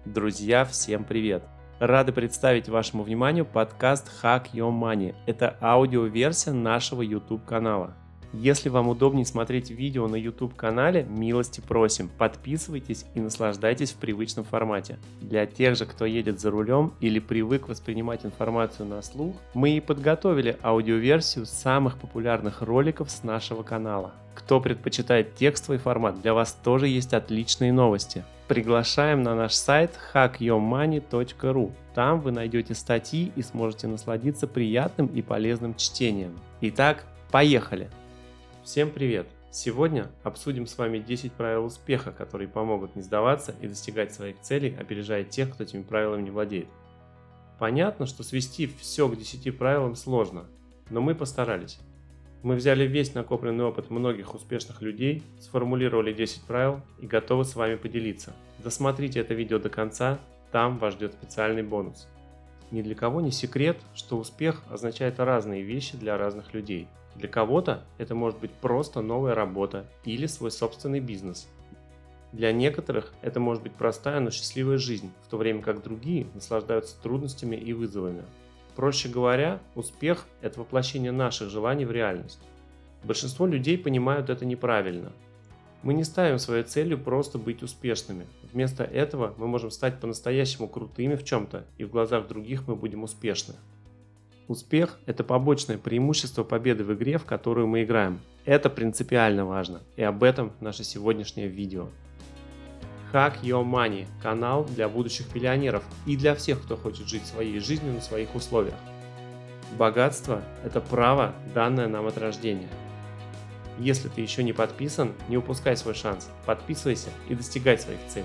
Друзья, всем привет! Рады представить вашему вниманию подкаст Hack Your Money. Это аудиоверсия нашего YouTube канала. Если вам удобнее смотреть видео на YouTube канале, милости просим, подписывайтесь и наслаждайтесь в привычном формате. Для тех же, кто едет за рулем или привык воспринимать информацию на слух, мы и подготовили аудиоверсию самых популярных роликов с нашего канала. Кто предпочитает текстовый формат, для вас тоже есть отличные новости. Приглашаем на наш сайт hackyourmoney.ru. Там вы найдете статьи и сможете насладиться приятным и полезным чтением. Итак, поехали! Всем привет! Сегодня обсудим с вами 10 правил успеха, которые помогут не сдаваться и достигать своих целей, опережая тех, кто этими правилами не владеет. Понятно, что свести все к 10 правилам сложно, но мы постарались. Мы взяли весь накопленный опыт многих успешных людей, сформулировали 10 правил и готовы с вами поделиться. Досмотрите это видео до конца, там вас ждет специальный бонус. Ни для кого не секрет, что успех означает разные вещи для разных людей. Для кого-то это может быть просто новая работа или свой собственный бизнес. Для некоторых это может быть простая, но счастливая жизнь, в то время как другие наслаждаются трудностями и вызовами. Проще говоря, успех – это воплощение наших желаний в реальность. Большинство людей понимают это неправильно. Мы не ставим своей целью просто быть успешными. Вместо этого мы можем стать по-настоящему крутыми в чем-то, и в глазах других мы будем успешны. Успех – это побочное преимущество победы в игре, в которую мы играем. Это принципиально важно, и об этом наше сегодняшнее видео. Hack Your Money – канал для будущих миллионеров и для всех, кто хочет жить своей жизнью на своих условиях. Богатство – это право, данное нам от рождения. Если ты еще не подписан, не упускай свой шанс, подписывайся и достигай своих целей.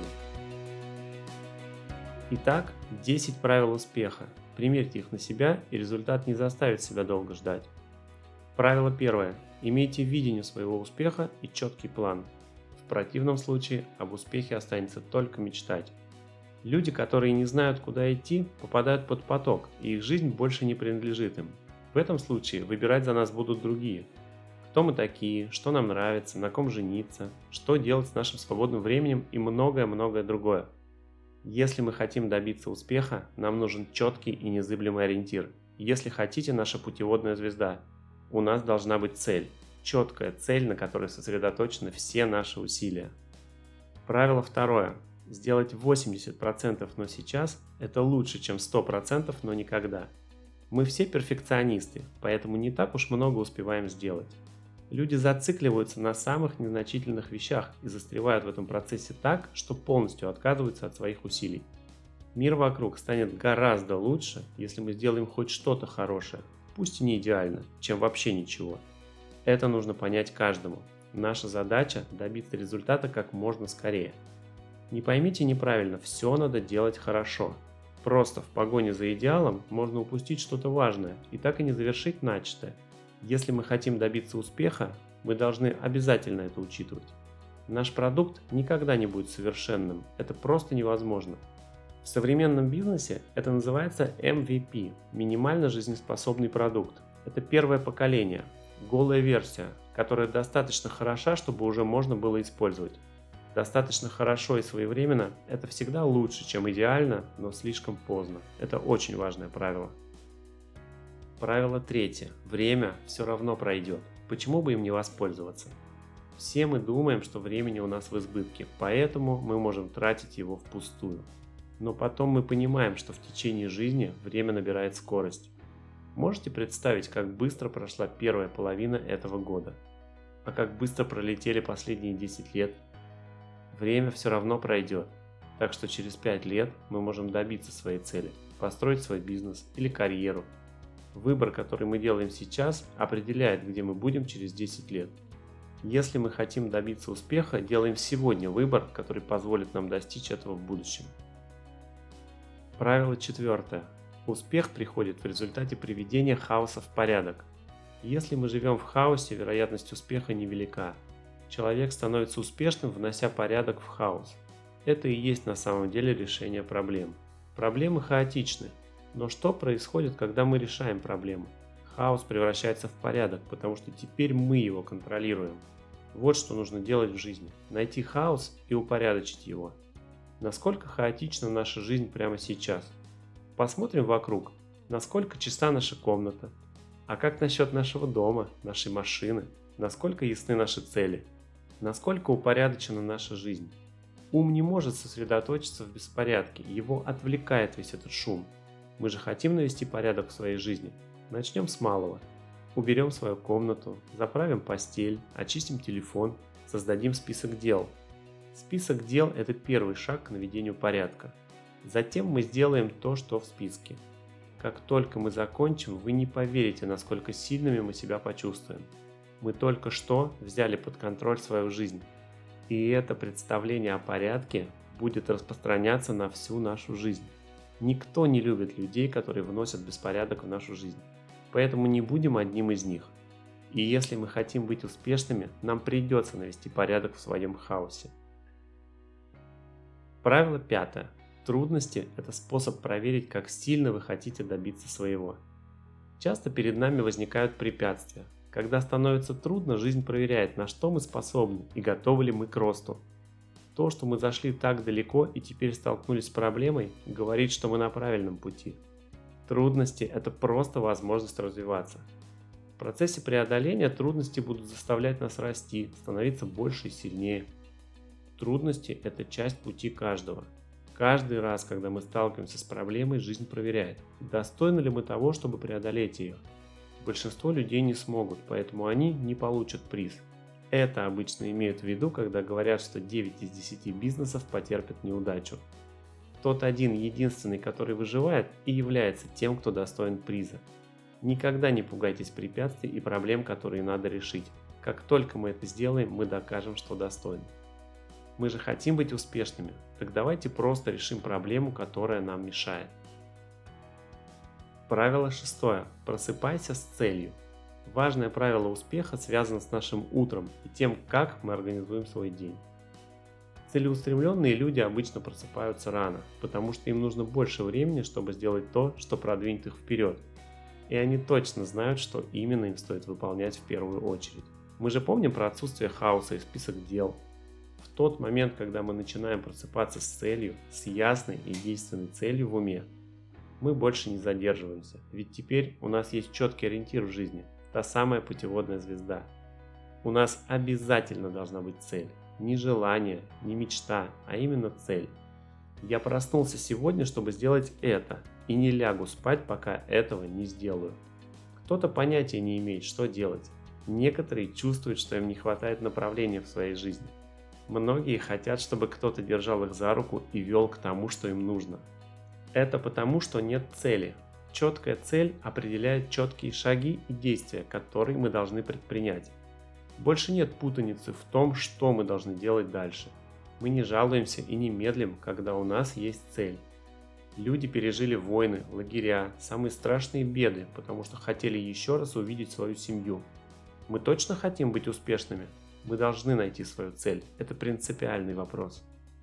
Итак, 10 правил успеха. Примерьте их на себя, и результат не заставит себя долго ждать. Правило первое. Имейте видение своего успеха и четкий план. В противном случае об успехе останется только мечтать. Люди, которые не знают, куда идти, попадают под поток, и их жизнь больше не принадлежит им. В этом случае выбирать за нас будут другие. Кто мы такие, что нам нравится, на ком жениться, что делать с нашим свободным временем и многое-многое другое. Если мы хотим добиться успеха, нам нужен четкий и незыблемый ориентир. Если хотите наша путеводная звезда, у нас должна быть цель. Четкая цель, на которой сосредоточены все наши усилия. Правило второе. Сделать 80%, но сейчас – это лучше, чем 100%, но никогда. Мы все перфекционисты, поэтому не так уж много успеваем сделать. Люди зацикливаются на самых незначительных вещах и застревают в этом процессе так, что полностью отказываются от своих усилий. Мир вокруг станет гораздо лучше, если мы сделаем хоть что-то хорошее, пусть и не идеально, чем вообще ничего. Это нужно понять каждому. Наша задача – добиться результата как можно скорее. Не поймите неправильно, все надо делать хорошо. Просто в погоне за идеалом можно упустить что-то важное и так и не завершить начатое. Если мы хотим добиться успеха, мы должны обязательно это учитывать. Наш продукт никогда не будет совершенным, это просто невозможно. В современном бизнесе это называется MVP – минимально жизнеспособный продукт. Это первое поколение, голая версия, которая достаточно хороша, чтобы уже можно было использовать. Достаточно хорошо и своевременно – это всегда лучше, чем идеально, но слишком поздно. Это очень важное правило. Правило третье. Время все равно пройдет. Почему бы им не воспользоваться? Все мы думаем, что времени у нас в избытке, поэтому мы можем тратить его впустую. Но потом мы понимаем, что в течение жизни время набирает скорость. Можете представить, как быстро прошла первая половина этого года? А как быстро пролетели последние 10 лет? Время все равно пройдет. Так что через 5 лет мы можем добиться своей цели, построить свой бизнес или карьеру. Выбор, который мы делаем сейчас, определяет, где мы будем через 10 лет. Если мы хотим добиться успеха, делаем сегодня выбор, который позволит нам достичь этого в будущем. Правило четвертое. Успех приходит в результате приведения хаоса в порядок. Если мы живем в хаосе, вероятность успеха невелика. Человек становится успешным, внося порядок в хаос. Это и есть на самом деле решение проблем. Проблемы хаотичны. Но что происходит, когда мы решаем проблему? Хаос превращается в порядок, потому что теперь мы его контролируем. Вот что нужно делать в жизни. Найти хаос и упорядочить его. Насколько хаотична наша жизнь прямо сейчас? Посмотрим вокруг, насколько чиста наша комната, а как насчет нашего дома, нашей машины, насколько ясны наши цели, насколько упорядочена наша жизнь. Ум не может сосредоточиться в беспорядке, его отвлекает весь этот шум. Мы же хотим навести порядок в своей жизни. Начнем с малого. Уберем свою комнату, заправим постель, очистим телефон, создадим список дел. Список дел – это первый шаг к наведению порядка. Затем мы сделаем то, что в списке. Как только мы закончим, вы не поверите, насколько сильными мы себя почувствуем. Мы только что взяли под контроль свою жизнь. И это представление о порядке будет распространяться на всю нашу жизнь. Никто не любит людей, которые вносят беспорядок в нашу жизнь. Поэтому не будем одним из них. И если мы хотим быть успешными, нам придется навести порядок в своем хаосе. Правило 5. Трудности – это способ проверить, как сильно вы хотите добиться своего. Часто перед нами возникают препятствия. Когда становится трудно, жизнь проверяет, на что мы способны и готовы ли мы к росту. То, что мы зашли так далеко и теперь столкнулись с проблемой, говорит, что мы на правильном пути. Трудности – это просто возможность развиваться. В процессе преодоления трудности будут заставлять нас расти, становиться больше и сильнее. Трудности – это часть пути каждого. Каждый раз, когда мы сталкиваемся с проблемой, жизнь проверяет, достойны ли мы того, чтобы преодолеть ее. Большинство людей не смогут, поэтому они не получат приз. Это обычно имеют в виду, когда говорят, что 9 из 10 бизнесов потерпят неудачу. Тот один единственный, который выживает, и является тем, кто достоин приза. Никогда не пугайтесь препятствий и проблем, которые надо решить. Как только мы это сделаем, мы докажем, что достойны. Мы же хотим быть успешными, так давайте просто решим проблему, которая нам мешает. Правило 6. Просыпайся с целью. Важное правило успеха связано с нашим утром и тем, как мы организуем свой день. Целеустремленные люди обычно просыпаются рано, потому что им нужно больше времени, чтобы сделать то, что продвинет их вперед. И они точно знают, что именно им стоит выполнять в первую очередь. Мы же помним про отсутствие хаоса и список дел. В тот момент, когда мы начинаем просыпаться с целью, с ясной и действенной целью в уме, мы больше не задерживаемся, ведь теперь у нас есть четкий ориентир в жизни, та самая путеводная звезда. У нас обязательно должна быть цель, не желание, не мечта, а именно цель. Я проснулся сегодня, чтобы сделать это, и не лягу спать, пока этого не сделаю. Кто-то понятия не имеет, что делать. Некоторые чувствуют, что им не хватает направления в своей жизни. Многие хотят, чтобы кто-то держал их за руку и вел к тому, что им нужно. Это потому, что нет цели. Четкая цель определяет четкие шаги и действия, которые мы должны предпринять. Больше нет путаницы в том, что мы должны делать дальше. Мы не жалуемся и не медлим, когда у нас есть цель. Люди пережили войны, лагеря, самые страшные беды, потому что хотели еще раз увидеть свою семью. Мы точно хотим быть успешными? Мы должны найти свою цель. Это принципиальный вопрос.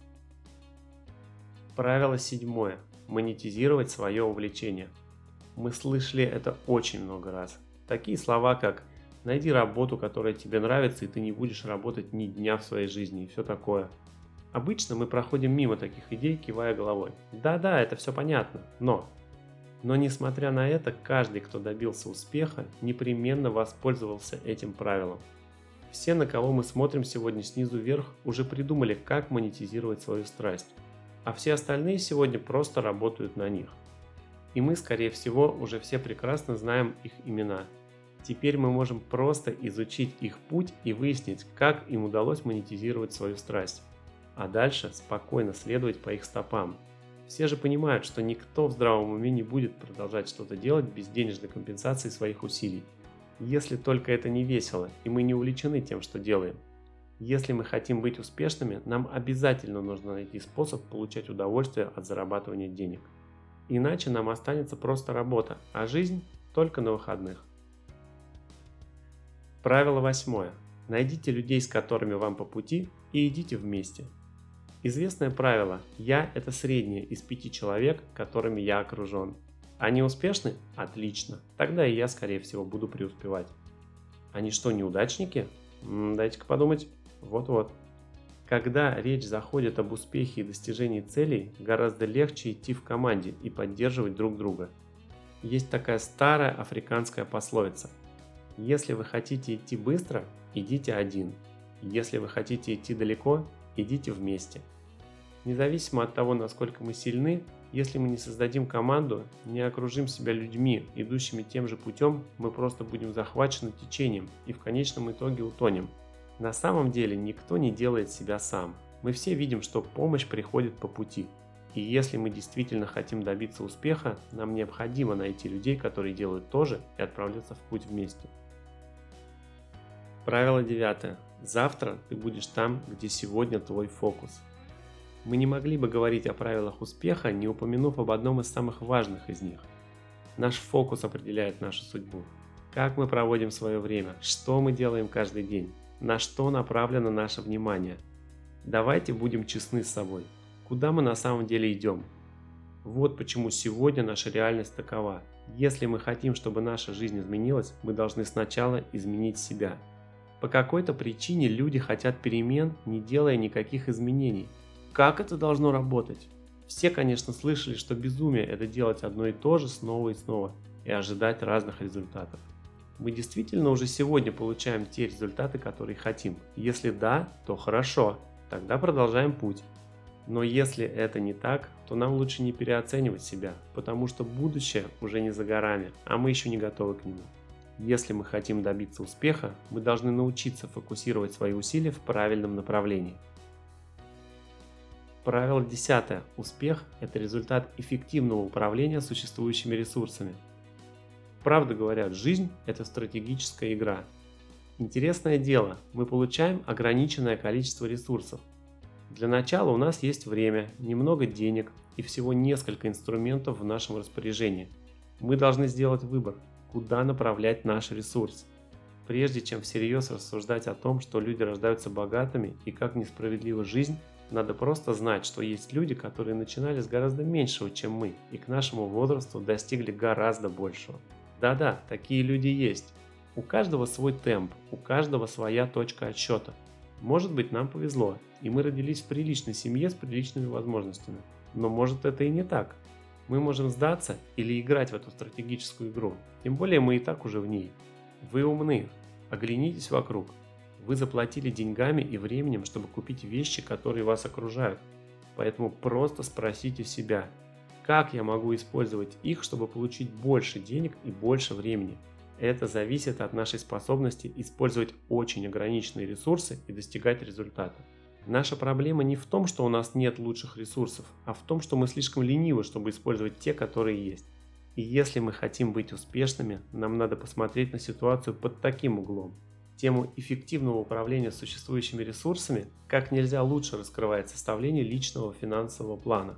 Правило 7. Монетизировать свое увлечение. Мы слышали это очень много раз. Такие слова, как «найди работу, которая тебе нравится, и ты не будешь работать ни дня в своей жизни» и все такое. Обычно мы проходим мимо таких идей, кивая головой. Да-да, это все понятно, но несмотря на это, каждый, кто добился успеха, непременно воспользовался этим правилом. Все, на кого мы смотрим сегодня снизу вверх, уже придумали, как монетизировать свою страсть, а все остальные сегодня просто работают на них. И мы, скорее всего, уже все прекрасно знаем их имена. Теперь мы можем просто изучить их путь и выяснить, как им удалось монетизировать свою страсть, а дальше спокойно следовать по их стопам. Все же понимают, что никто в здравом уме не будет продолжать что-то делать без денежной компенсации своих усилий. Если только это не весело, и мы не увлечены тем, что делаем. Если мы хотим быть успешными, нам обязательно нужно найти способ получать удовольствие от зарабатывания денег. Иначе нам останется просто работа, а жизнь только на выходных. Правило 8. Найдите людей, с которыми вам по пути, и идите вместе. Известное правило «Я» – это среднее из 5 человек, которыми я окружен. Они успешны? Отлично. Тогда и я, скорее всего, буду преуспевать. Они что, неудачники? Дайте-ка подумать. Вот-вот. Когда речь заходит об успехе и достижении целей, гораздо легче идти в команде и поддерживать друг друга. Есть такая старая африканская пословица: если вы хотите идти быстро, идите один. Если вы хотите идти далеко, идите вместе. Независимо от того, насколько мы сильны, если мы не создадим команду, не окружим себя людьми, идущими тем же путем, мы просто будем захвачены течением и в конечном итоге утонем. На самом деле никто не делает себя сам. Мы все видим, что помощь приходит по пути. И если мы действительно хотим добиться успеха, нам необходимо найти людей, которые делают то же, и отправляться в путь вместе. Правило 9. Завтра ты будешь там, где сегодня твой фокус. Мы не могли бы говорить о правилах успеха, не упомянув об одном из самых важных из них. Наш фокус определяет нашу судьбу. Как мы проводим свое время, что мы делаем каждый день, на что направлено наше внимание. Давайте будем честны с собой. Куда мы на самом деле идем? Вот почему сегодня наша реальность такова. Если мы хотим, чтобы наша жизнь изменилась, мы должны сначала изменить себя. По какой-то причине люди хотят перемен, не делая никаких изменений. Как это должно работать? Все, конечно, слышали, что безумие – это делать одно и то же снова и снова и ожидать разных результатов. Мы действительно уже сегодня получаем те результаты, которые хотим? Если да, то хорошо, тогда продолжаем путь. Но если это не так, то нам лучше не переоценивать себя, потому что будущее уже не за горами, а мы еще не готовы к нему. Если мы хотим добиться успеха, мы должны научиться фокусировать свои усилия в правильном направлении. Правило 10. Успех – это результат эффективного управления существующими ресурсами. Правда говорят, жизнь – это стратегическая игра. Интересное дело, мы получаем ограниченное количество ресурсов. Для начала у нас есть время, немного денег и всего несколько инструментов в нашем распоряжении. Мы должны сделать выбор, куда направлять наш ресурс. Прежде чем всерьез рассуждать о том, что люди рождаются богатыми и как несправедлива жизнь, надо просто знать, что есть люди, которые начинали с гораздо меньшего, чем мы, и к нашему возрасту достигли гораздо большего. Да-да, такие люди есть. У каждого свой темп, у каждого своя точка отсчета. Может быть, нам повезло, и мы родились в приличной семье с приличными возможностями. Но может это и не так. Мы можем сдаться или играть в эту стратегическую игру, тем более мы и так уже в ней. Вы умны, оглянитесь вокруг. Вы заплатили деньгами и временем, чтобы купить вещи, которые вас окружают. Поэтому просто спросите себя, как я могу использовать их, чтобы получить больше денег и больше времени. Это зависит от нашей способности использовать очень ограниченные ресурсы и достигать результата. Наша проблема не в том, что у нас нет лучших ресурсов, а в том, что мы слишком ленивы, чтобы использовать те, которые есть. И если мы хотим быть успешными, нам надо посмотреть на ситуацию под таким углом. Тему эффективного управления существующими ресурсами как нельзя лучше раскрывает составление личного финансового плана.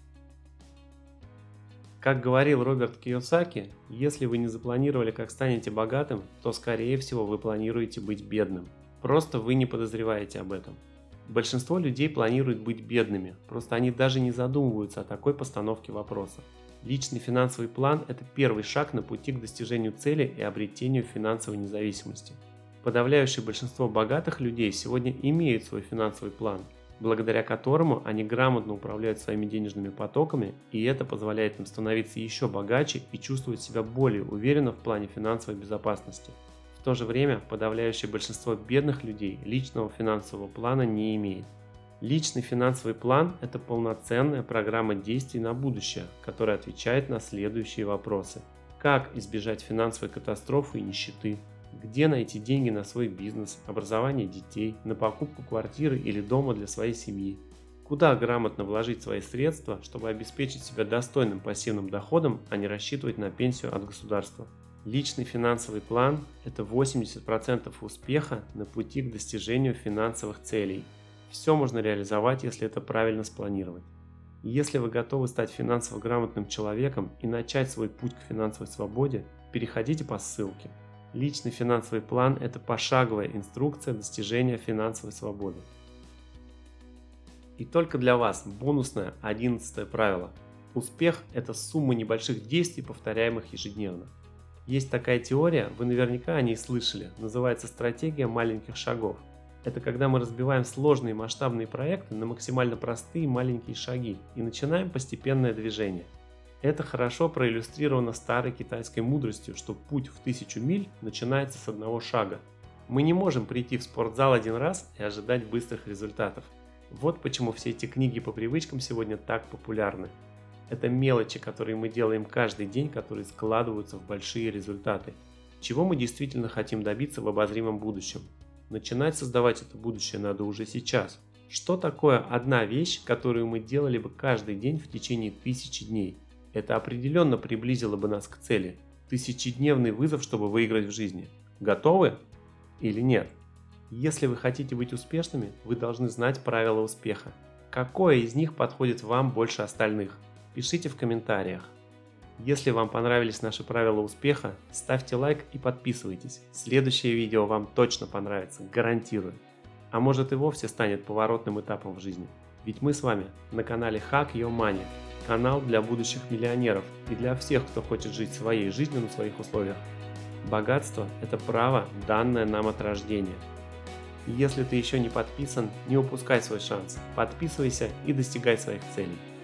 Как говорил Роберт Кийосаки, если вы не запланировали, как станете богатым, то скорее всего вы планируете быть бедным. Просто вы не подозреваете об этом. Большинство людей планируют быть бедными, просто они даже не задумываются о такой постановке вопроса. Личный финансовый план – это первый шаг на пути к достижению цели и обретению финансовой независимости. Подавляющее большинство богатых людей сегодня имеют свой финансовый план, благодаря которому они грамотно управляют своими денежными потоками, и это позволяет им становиться еще богаче и чувствовать себя более уверенно в плане финансовой безопасности. В то же время подавляющее большинство бедных людей личного финансового плана не имеет. Личный финансовый план – это полноценная программа действий на будущее, которая отвечает на следующие вопросы. Как избежать финансовой катастрофы и нищеты? Где найти деньги на свой бизнес, образование детей, на покупку квартиры или дома для своей семьи? Куда грамотно вложить свои средства, чтобы обеспечить себя достойным пассивным доходом, а не рассчитывать на пенсию от государства? Личный финансовый план – это 80% успеха на пути к достижению финансовых целей. Все можно реализовать, если это правильно спланировать. Если вы готовы стать финансово грамотным человеком и начать свой путь к финансовой свободе, переходите по ссылке. Личный финансовый план – это пошаговая инструкция достижения финансовой свободы. И только для вас бонусное 11 правило. Успех – это сумма небольших действий, повторяемых ежедневно. Есть такая теория, вы наверняка о ней слышали, называется стратегия маленьких шагов. Это когда мы разбиваем сложные масштабные проекты на максимально простые маленькие шаги и начинаем постепенное движение. Это хорошо проиллюстрировано старой китайской мудростью, что путь в 1000 миль начинается с одного шага. Мы не можем прийти в спортзал один раз и ожидать быстрых результатов. Вот почему все эти книги по привычкам сегодня так популярны. Это мелочи, которые мы делаем каждый день, которые складываются в большие результаты. Чего мы действительно хотим добиться в обозримом будущем? Начинать создавать это будущее надо уже сейчас. Что такое одна вещь, которую мы делали бы каждый день в течение 1000 дней? Это определенно приблизило бы нас к цели. 1000-дневный вызов, чтобы выиграть в жизни. Готовы или нет? Если вы хотите быть успешными, вы должны знать правила успеха. Какое из них подходит вам больше остальных? Пишите в комментариях. Если вам понравились наши правила успеха, ставьте лайк и подписывайтесь. Следующее видео вам точно понравится, гарантирую. А может и вовсе станет поворотным этапом в жизни. Ведь мы с вами на канале Hack Your Money, канал для будущих миллионеров и для всех, кто хочет жить своей жизнью на своих условиях. Богатство – это право, данное нам от рождения. Если ты еще не подписан, не упускай свой шанс. Подписывайся и достигай своих целей.